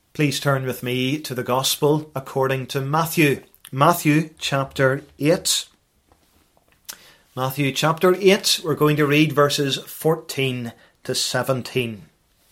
Please turn with me to the Gospel according to Matthew. Matthew chapter 8. Matthew chapter 8, we're going to read verses 14 to 17.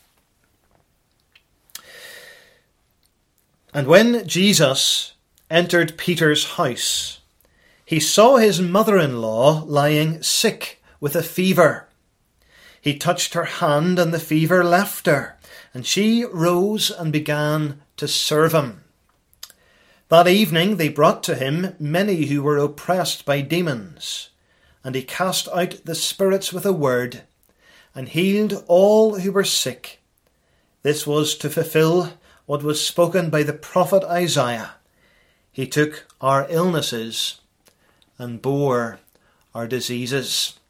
And when Jesus entered Peter's house, he saw his mother-in-law lying sick with a fever. He touched her hand, and the fever left her, and she rose and began to serve him. That evening they brought to him many who were oppressed by demons, and he cast out the spirits with a word, and healed all who were sick. This was to fulfill what was spoken by the prophet Isaiah. He took our illnesses and bore our diseases.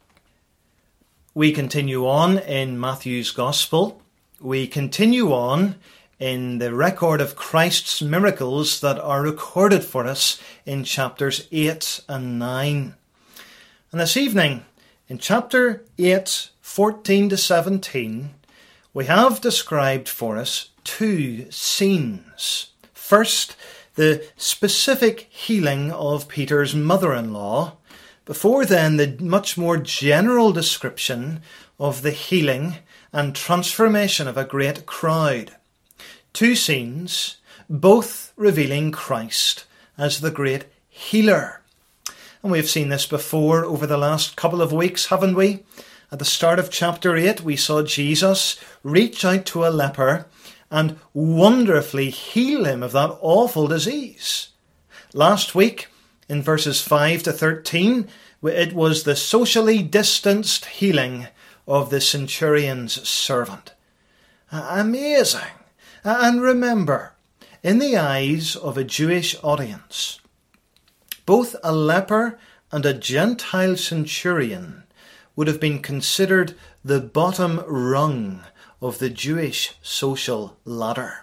We continue on in Matthew's Gospel. We continue on in the record of Christ's miracles that are recorded for us in chapters 8 and 9. And this evening, in chapter 8, 14 to 17, we have described for us two scenes. First, the specific healing of Peter's mother-in-law. Before then, the much more general description of the healing and transformation of a great crowd. Two scenes, both revealing Christ as the great healer. And we've seen this before over the last couple of weeks, haven't we? At the start of chapter 8, we saw Jesus reach out to a leper and wonderfully heal him of that awful disease. Last week, in verses 5 to 13, it was the socially distanced healing of the centurion's servant. Amazing. And remember, in the eyes of a Jewish audience, both a leper and a Gentile centurion would have been considered the bottom rung of the Jewish social ladder.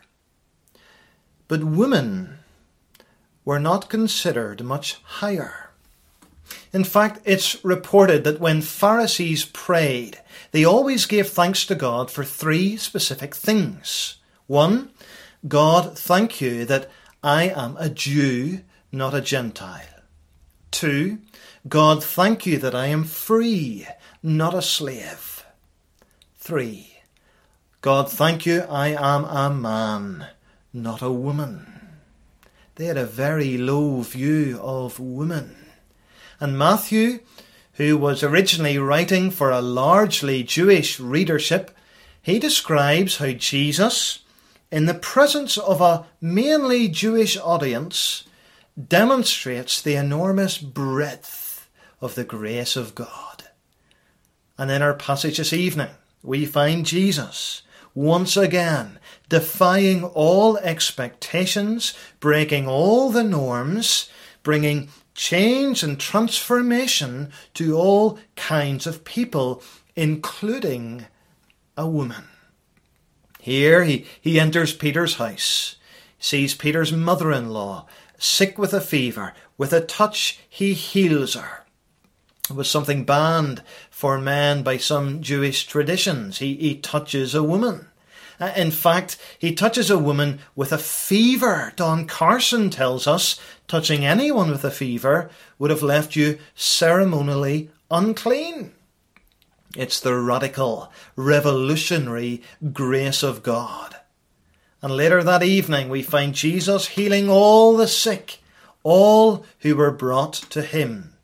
But women were not considered much higher. In fact, it's reported that when Pharisees prayed, they always gave thanks to God for three specific things. 1, God, thank you that I am a Jew, not a Gentile. 2, God, thank you that I am free, not a slave. 3, God, thank you I am a man, not a woman. They had a very low view of women. And Matthew, who was originally writing for a largely Jewish readership, he describes how Jesus, in the presence of a mainly Jewish audience, demonstrates the enormous breadth of the grace of God. And in our passage this evening, we find Jesus once again defying all expectations, breaking all the norms, bringing change and transformation to all kinds of people, including a woman. Here he enters Peter's house, sees Peter's mother-in-law sick with a fever. With a touch, he heals her. It was something banned for men by some Jewish traditions. He touches a woman. In fact, he touches a woman with a fever. Don Carson tells us touching anyone with a fever would have left you ceremonially unclean. It's the radical, revolutionary grace of God. And later that evening we find Jesus healing all the sick, all who were brought to him.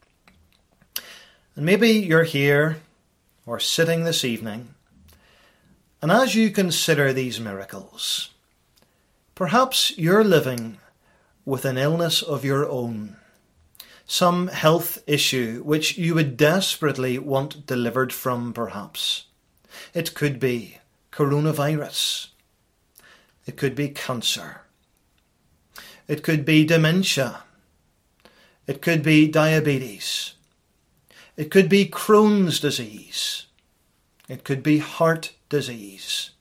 And maybe you're here or sitting this evening, and as you consider these miracles, perhaps you're living with an illness of your own, some health issue which you would desperately want delivered from, perhaps. It could be coronavirus. It could be cancer. It could be dementia. It could be diabetes. It could be Crohn's disease. It could be heart disease.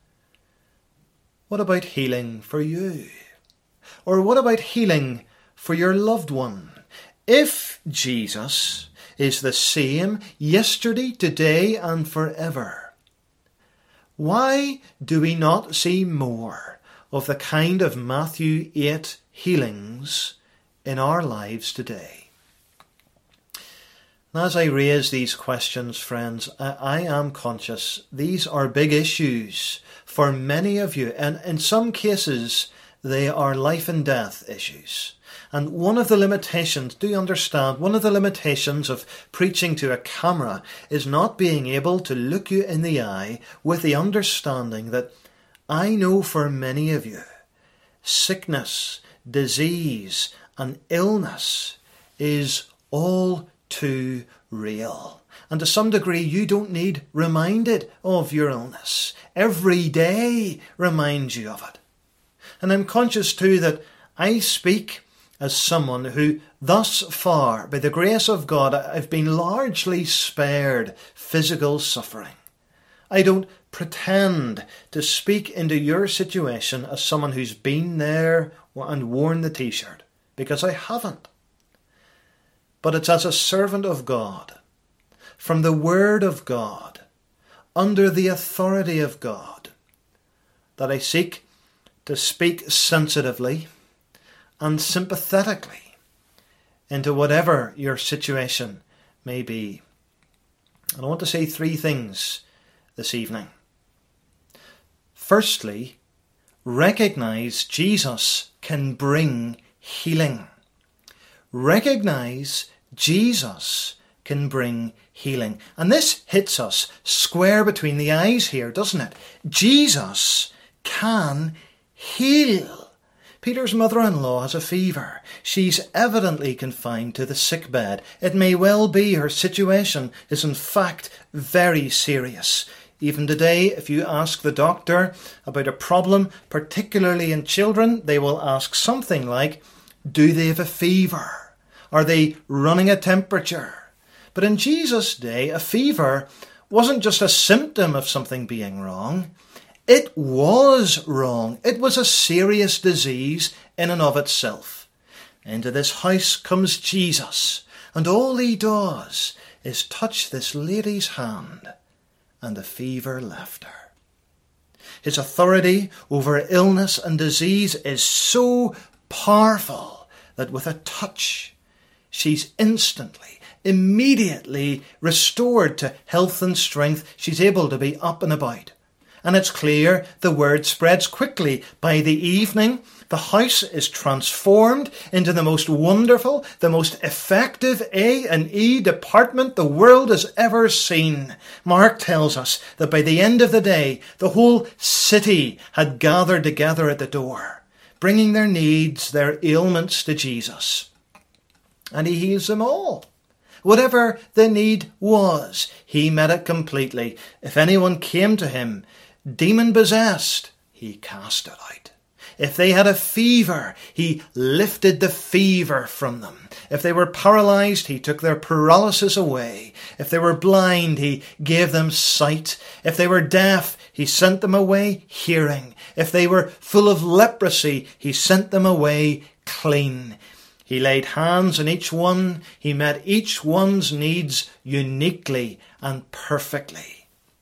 What about healing for you? Or what about healing for your loved one? If Jesus is the same yesterday, today, and forever, why do we not see more of the kind of Matthew 8 healings in our lives today? And as I raise these questions, friends, I am conscious these are big issues for many of you, and in some cases they are life and death issues. And one of the limitations, do you understand, one of the limitations of preaching to a camera is not being able to look you in the eye with the understanding that I know for many of you, sickness, disease, and illness is all too real. And to some degree, you don't need reminded of your illness. Every day reminds you of it. And I'm conscious too that I speak as someone who thus far, by the grace of God, I've been largely spared physical suffering. I don't pretend to speak into your situation as someone who's been there and worn the t-shirt, because I haven't. But it's as a servant of God, from the Word of God, under the authority of God, that I seek to speak sensitively and sympathetically into whatever your situation may be. And I want to say three things this evening. Firstly, recognize Jesus can bring healing. Recognize Jesus can bring healing. And this hits us square between the eyes here, doesn't it? Jesus can heal. Peter's mother-in-law has a fever. She's evidently confined to the sick bed. It may well be her situation is in fact very serious. Even today, if you ask the doctor about a problem, particularly in children, they will ask something like, do they have a fever? Are they running a temperature? But in Jesus' day, a fever wasn't just a symptom of something being wrong. It was wrong. It was a serious disease in and of itself. Into this house comes Jesus, and all he does is touch this lady's hand, and the fever left her. His authority over illness and disease is so powerful that with a touch, she's instantly, immediately restored to health and strength. She's able to be up and about. And it's clear the word spreads quickly. By the evening, the house is transformed into the most wonderful, the most effective A&E department the world has ever seen. Mark tells us that by the end of the day, the whole city had gathered together at the door, bringing their needs, their ailments to Jesus. And he heals them all. Whatever the need was, he met it completely. If anyone came to him demon-possessed, he cast it out. If they had a fever, he lifted the fever from them. If they were paralyzed, he took their paralysis away. If they were blind, he gave them sight. If they were deaf, he sent them away hearing. If they were full of leprosy, he sent them away clean. He laid hands on each one. He met each one's needs uniquely and perfectly.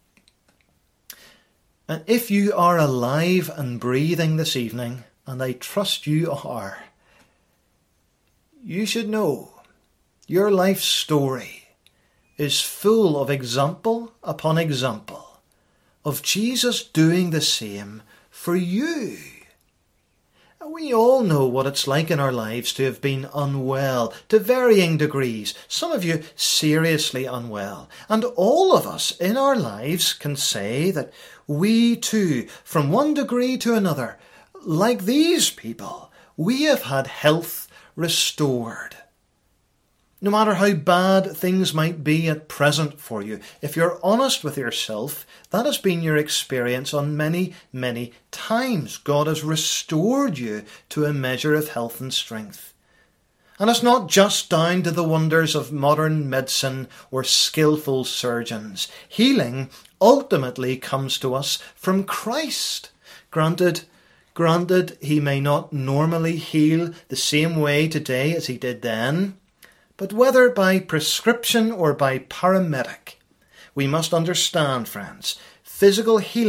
And if you are alive and breathing this evening, and I trust you are, you should know your life story is full of example upon example of Jesus doing the same for you. And we all know what it's like in our lives to have been unwell to varying degrees, some of you seriously unwell. And all of us in our lives can say that we too, from one degree to another, like these people, we have had health restored. No matter how bad things might be at present for you, if you're honest with yourself, that has been your experience on many, many times. God has restored you to a measure of health and strength. And it's not just down to the wonders of modern medicine or skillful surgeons. Healing ultimately comes to us from Christ. Granted, he may not normally heal the same way today as he did then, but whether by prescription or by paramedic, we must understand, friends, physical healing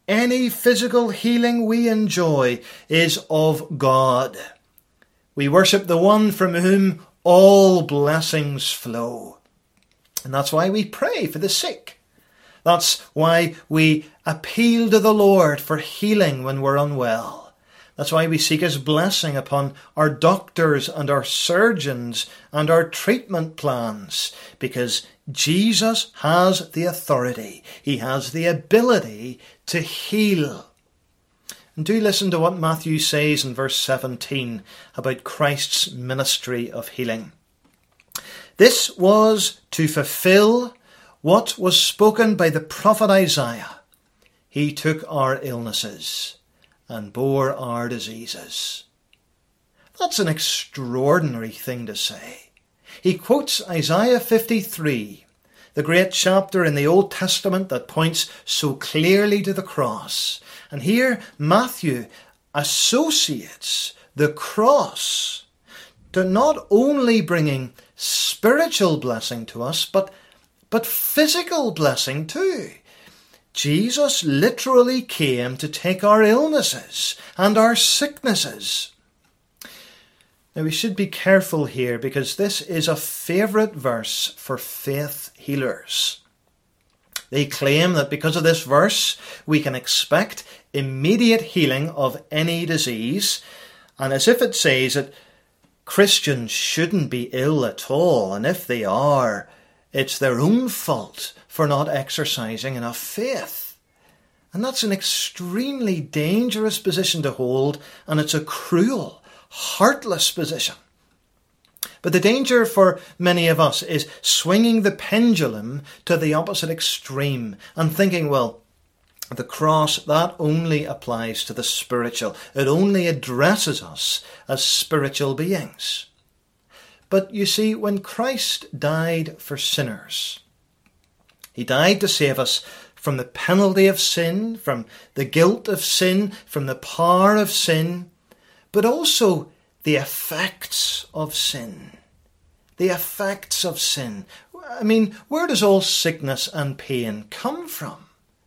any physical healing we enjoy is of God. We worship the one from whom all blessings flow. And that's why we pray for the sick. That's why we appeal to the Lord for healing when we're unwell. That's why we seek his blessing upon our doctors and our surgeons and our treatment plans, because Jesus has the authority. He has the ability to heal. And do listen to what Matthew says in verse 17 about Christ's ministry of healing. This was to fulfill what was spoken by the prophet Isaiah. He took our illnesses and bore our diseases. That's an extraordinary thing to say. He quotes Isaiah 53, the great chapter in the Old Testament that points so clearly to the cross. And here Matthew associates the cross to not only bringing spiritual blessing to us, but physical blessing too. Jesus literally came to take our illnesses and our sicknesses. Now we should be careful here, because this is a favourite verse for faith healers. They claim that because of this verse we can expect immediate healing of any disease, and as if it says that Christians shouldn't be ill at all, and if they are, it's their own fault for not exercising enough faith. And that's an extremely dangerous position to hold, and it's a cruel, heartless position. But the danger for many of us is swinging the pendulum to the opposite extreme and thinking, well, the cross, that only applies to the spiritual. It only addresses us as spiritual beings. But you see, when Christ died for sinners, he died to save us from the penalty of sin, from the guilt of sin, from the power of sin, but also the effects of sin. The effects of sin. I mean, where does all sickness and pain come from?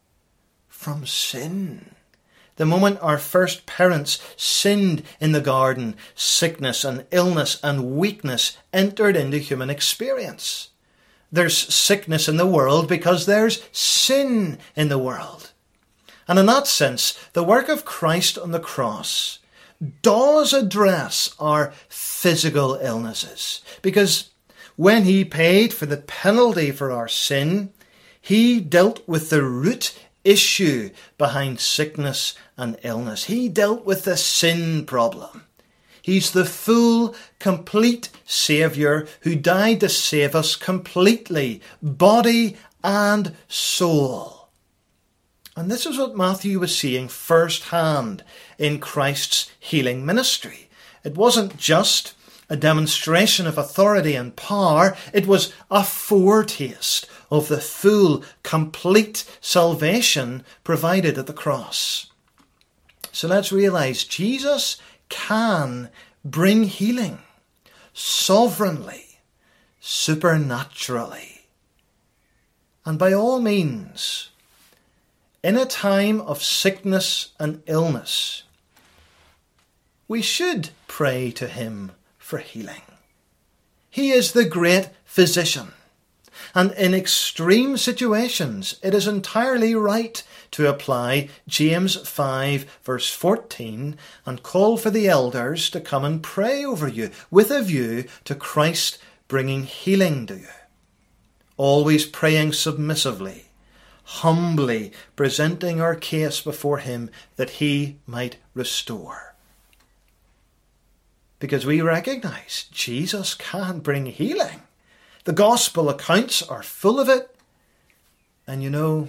From sin. The moment our first parents sinned in the garden, sickness and illness and weakness entered into human experience. There's sickness in the world because there's sin in the world. And in that sense, the work of Christ on the cross does address our physical illnesses. Because when he paid for the penalty for our sin, he dealt with the root issue behind sickness and illness. He dealt with the sin problem. He's the full, complete Saviour who died to save us completely, body and soul. And this is what Matthew was seeing firsthand in Christ's healing ministry. It wasn't just a demonstration of authority and power. It was a foretaste of the full, complete salvation provided at the cross. So let's realize Jesus can bring healing sovereignly, supernaturally. And by all means, in a time of sickness and illness, we should pray to him for healing. He is the great physician. And in extreme situations, it is entirely right to apply James 5 verse 14 and call for the elders to come and pray over you with a view to Christ bringing healing to you. Always praying submissively, humbly presenting our case before him that he might restore. Because we recognize Jesus can bring healing. The gospel accounts are full of it. And you know,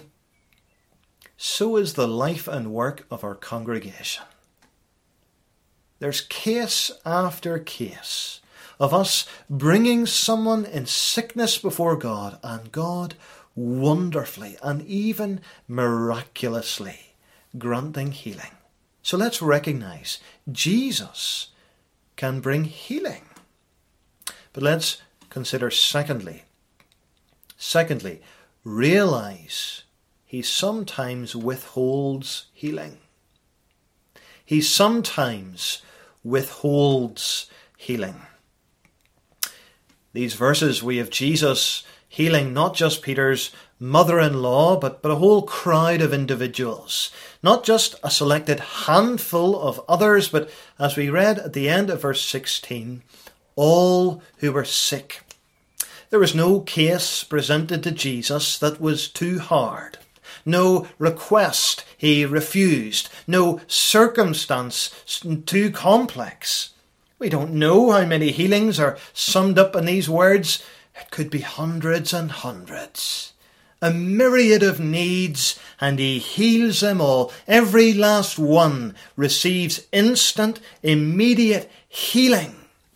so is the life and work of our congregation. There's case after case of us bringing someone in sickness before God, and God wonderfully and even miraculously granting healing. So let's recognize Jesus can bring healing. But let's consider secondly, realize he sometimes withholds healing. He sometimes withholds healing. These verses, we have Jesus healing not just Peter's mother-in-law, but a whole crowd of individuals. Not just a selected handful of others, but as we read at the end of verse 16, all who were sick. There was no case presented to Jesus that was too hard. No request he refused. No circumstance too complex. We don't know how many healings are summed up in these words. It could be hundreds and hundreds. A myriad of needs, and he heals them all. Every last one receives instant, immediate healing.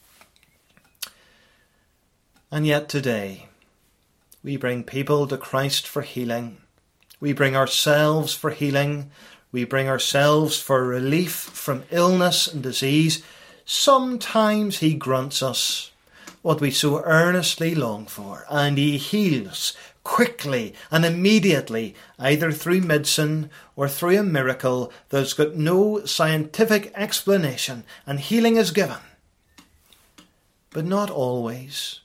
And yet today, we bring people to Christ for healing. We bring ourselves for healing. We bring ourselves for relief from illness and disease. Sometimes he grants us what we so earnestly long for, and he heals quickly and immediately, either through medicine or through a miracle that's got no scientific explanation, and healing is given. But not always.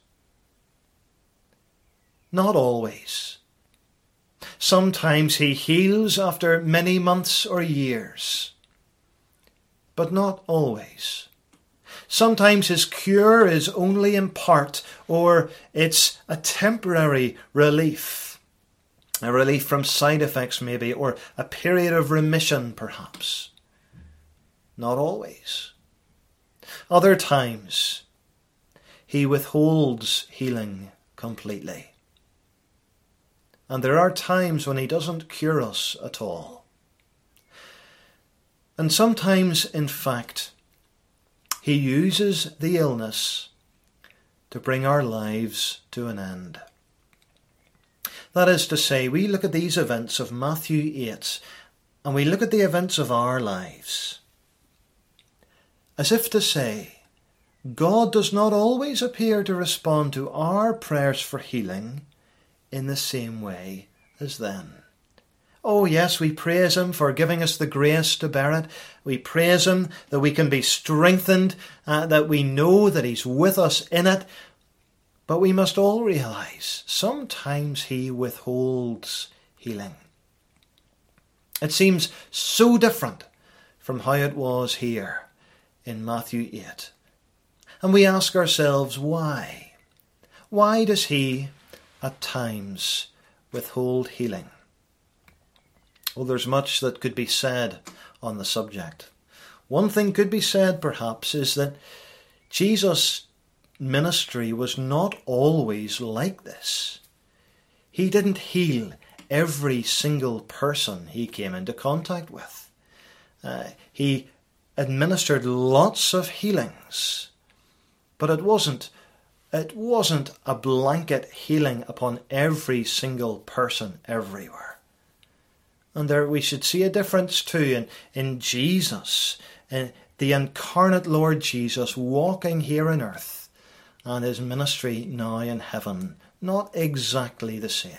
Not always. Sometimes he heals after many months or years, but not always. Sometimes his cure is only in part, or it's a temporary relief. A relief from side effects maybe, or a period of remission perhaps. Not always. Other times, he withholds healing completely. And there are times when he doesn't cure us at all. And sometimes, in fact, he uses the illness to bring our lives to an end. That is to say, we look at these events of Matthew 8, and we look at the events of our lives, as if to say, God does not always appear to respond to our prayers for healing in the same way as then. Oh yes, we praise him for giving us the grace to bear it. We praise him that we can be strengthened, that we know that he's with us in it. But we must all realize sometimes he withholds healing. It seems so different from how it was here in Matthew 8. And we ask ourselves why? Why does he at times withhold healing? Well, there's much that could be said on the subject. One thing could be said, perhaps, is that Jesus' ministry was not always like this. He didn't heal every single person he came into contact with. He administered lots of healings, but it wasn't a blanket healing upon every single person everywhere. And there we should see a difference too in Jesus, in the incarnate Lord Jesus walking here on earth, and his ministry now in heaven, not exactly the same.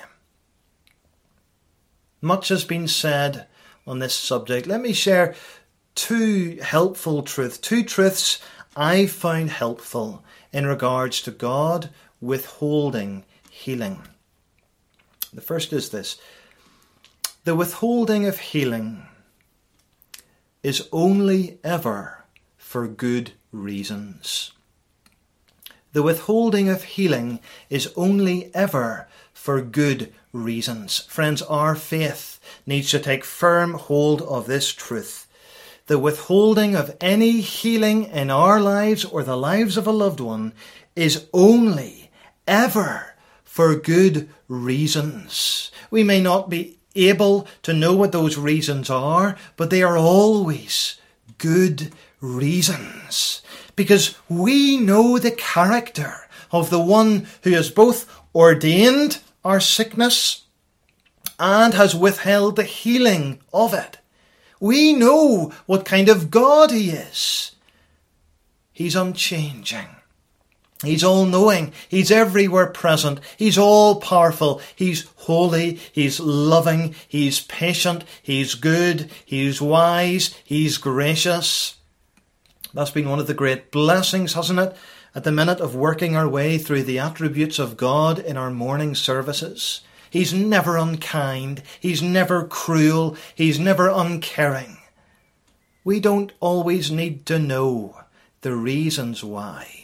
Much has been said on this subject. Let me share two truths I found helpful in regards to God withholding healing. The first is this: the withholding of healing is only ever for good reasons. The withholding of healing is only ever for good reasons. Friends, our faith needs to take firm hold of this truth. The withholding of any healing in our lives or the lives of a loved one is only ever for good reasons. We may not be able to know what those reasons are, but they are always good reasons. Because we know the character of the one who has both ordained our sickness and has withheld the healing of it. We know what kind of God he is. He's unchanging. He's all-knowing. He's everywhere present. He's all-powerful. He's holy. He's loving. He's patient. He's good. He's wise. He's gracious. That's been one of the great blessings, hasn't it? At the minute of working our way through the attributes of God in our morning services. He's never unkind. He's never cruel. He's never uncaring. We don't always need to know the reasons why.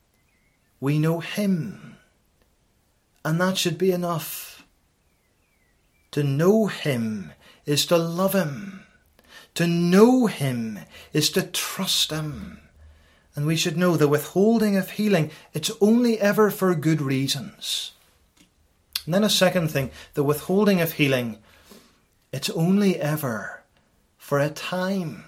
We know him, and that should be enough. To know him is to love him. To know him is to trust him. And we should know the withholding of healing, it's only ever for good reasons. And then a second thing, the withholding of healing, it's only ever for a time.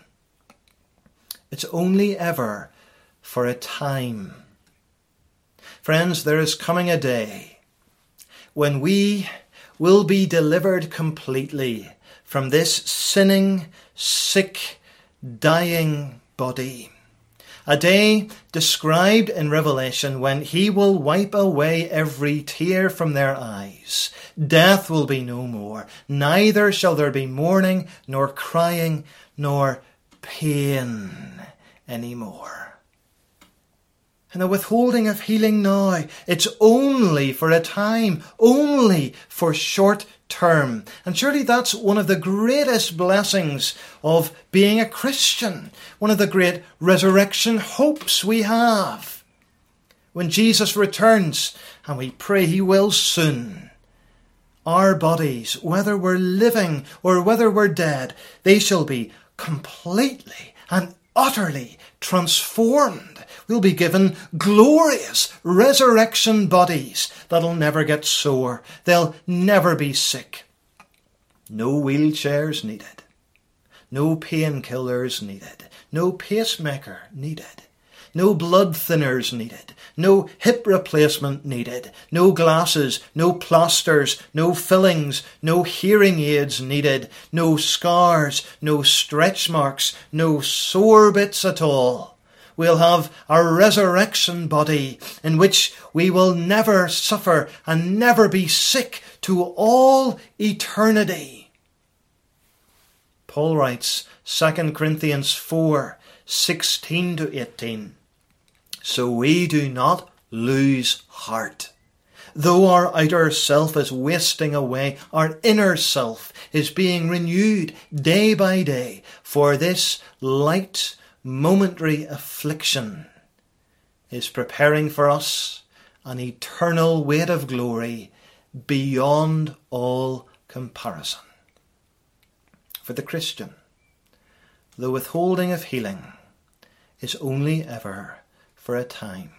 It's only ever for a time. Friends, there is coming a day when we will be delivered completely from this sinning, sick, dying body. A day described in Revelation when he will wipe away every tear from their eyes. Death will be no more. Neither shall there be mourning, nor crying, nor pain anymore. And the withholding of healing now, it's only for a time, only for short term. And surely that's one of the greatest blessings of being a Christian, one of the great resurrection hopes we have. When Jesus returns, and we pray he will soon, our bodies, whether we're living or whether we're dead, they shall be completely and utterly transformed. We'll be given glorious resurrection bodies that'll never get sore. They'll never be sick. No wheelchairs needed. No painkillers needed. No pacemaker needed. No blood thinners needed. No hip replacement needed. No glasses. No plasters. No fillings. No hearing aids needed. No scars. No stretch marks. No sore bits at all. We'll have a resurrection body in which we will never suffer and never be sick to all eternity. Paul writes, 2 Corinthians 4:16-18, so we do not lose heart. Though our outer self is wasting away, our inner self is being renewed day by day, for this light momentary affliction is preparing for us an eternal weight of glory beyond all comparison. For the Christian, the withholding of healing is only ever for a time.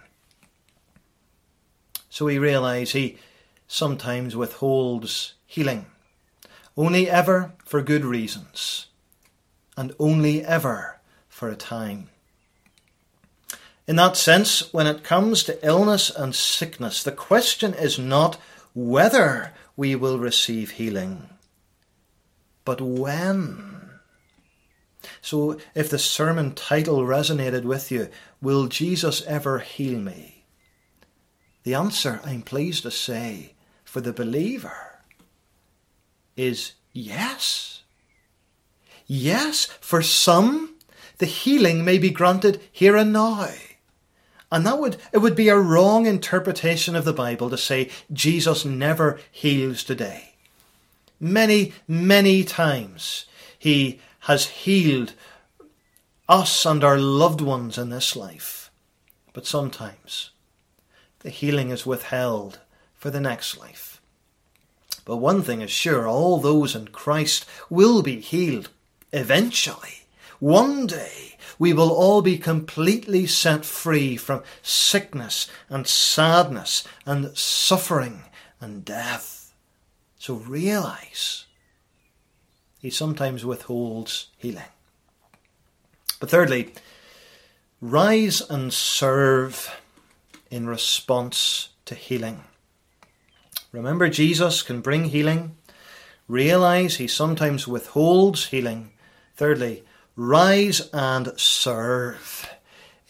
So we realize he sometimes withholds healing, only ever for good reasons, and only ever for a time. In that sense, when it comes to illness and sickness, the question is not whether we will receive healing, but when. So if the sermon title resonated with you, will Jesus ever heal me? The answer, I'm pleased to say, for the believer is yes. Yes, for some, the healing may be granted here and now. And it would be a wrong interpretation of the Bible to say Jesus never heals today. Many, many times he has healed us and our loved ones in this life. But sometimes the healing is withheld for the next life. But one thing is sure, all those in Christ will be healed eventually. One day we will all be completely set free from sickness and sadness and suffering and death. So realize he sometimes withholds healing. But thirdly, rise and serve in response to healing. Remember, Jesus can bring healing. Realize he sometimes withholds healing. Thirdly, rise and serve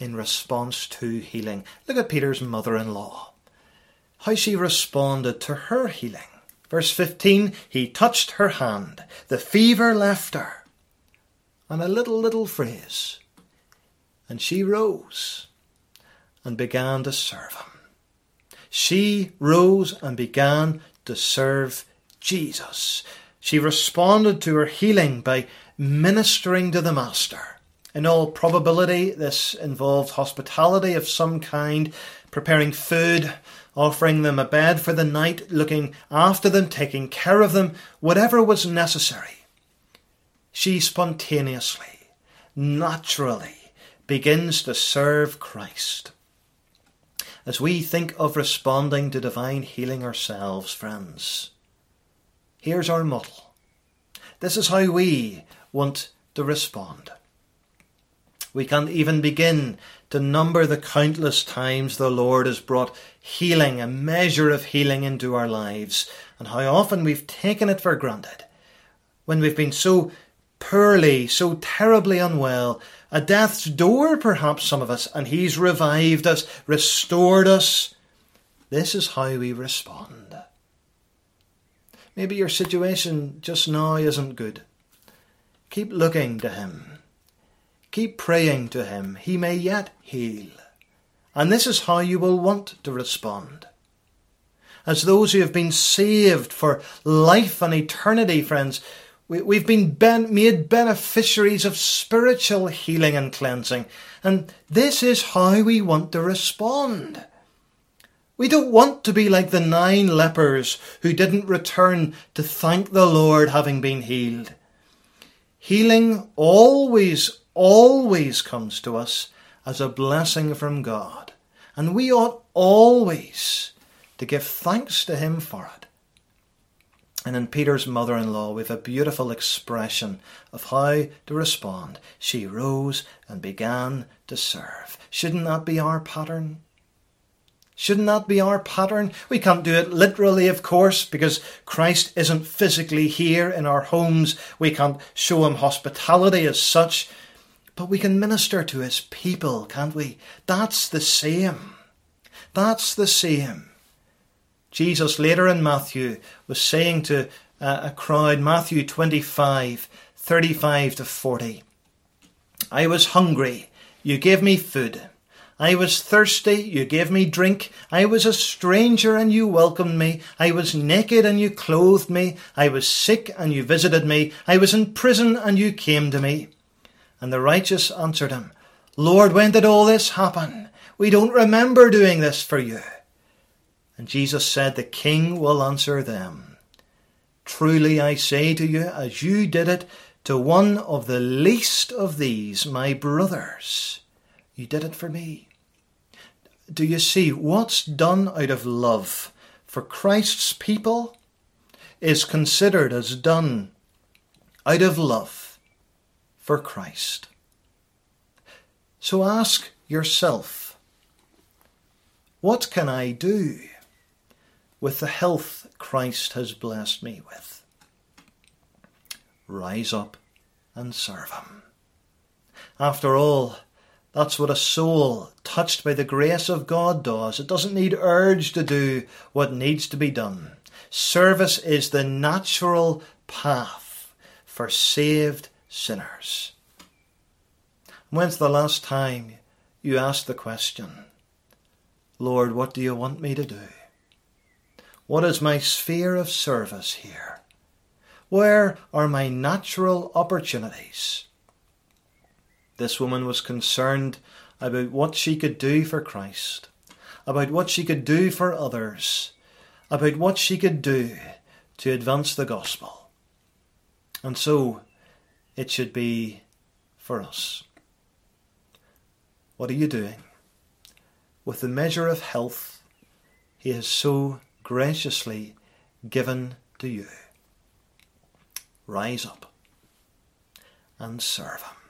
in response to healing. Look at Peter's mother-in-law, how she responded to her healing. Verse 15, he touched her hand. The fever left her. And a little phrase. And she rose and began to serve him. She rose and began to serve Jesus. She responded to her healing by ministering to the Master. In all probability, this involved hospitality of some kind, preparing food, offering them a bed for the night, looking after them, taking care of them, whatever was necessary. She spontaneously, naturally begins to serve Christ. As we think of responding to divine healing ourselves, friends, here's our model. This is how we want to respond. We can't even begin to number the countless times the Lord has brought healing, a measure of healing into our lives, and how often we've taken it for granted. When we've been so poorly, so terribly unwell, at death's door perhaps some of us, and he's revived us, restored us. This is how we respond. Maybe your situation just now isn't good. Keep looking to him. Keep praying to him. He may yet heal. And this is how you will want to respond. As those who have been saved for life and eternity, friends, we've been made beneficiaries of spiritual healing and cleansing. And this is how we want to respond. We don't want to be like the 9 lepers who didn't return to thank the Lord having been healed. Healing always comes to us as a blessing from God. And we ought always to give thanks to him for it. And in Peter's mother-in-law, we have a beautiful expression of how to respond. She rose and began to serve. Shouldn't that be our pattern? Shouldn't that be our pattern? We can't do it literally, of course, because Christ isn't physically here in our homes. We can't show him hospitality as such. But we can minister to his people, can't we? That's the same. That's the same. Jesus later in Matthew was saying to a crowd, Matthew 25, 35 to 40, I was hungry, you gave me food. I was thirsty, you gave me drink. I was a stranger and you welcomed me. I was naked and you clothed me. I was sick and you visited me. I was in prison and you came to me. And the righteous answered him, Lord, when did all this happen? We don't remember doing this for you. And Jesus said, the king will answer them. Truly I say to you, as you did it to one of the least of these, my brothers, you did it for me. Do you see what's done out of love for Christ's people is considered as done out of love for Christ? So ask yourself, what can I do with the health Christ has blessed me with? Rise up and serve him. After all, that's what a soul touched by the grace of God does. It doesn't need urge to do what needs to be done. Service is the natural path for saved sinners. When's the last time you asked the question, Lord, what do you want me to do? What is my sphere of service here? Where are my natural opportunities? This woman was concerned about what she could do for Christ, about what she could do for others, about what she could do to advance the gospel. And so it should be for us. What are you doing with the measure of health he has so graciously given to you? Rise up and serve him.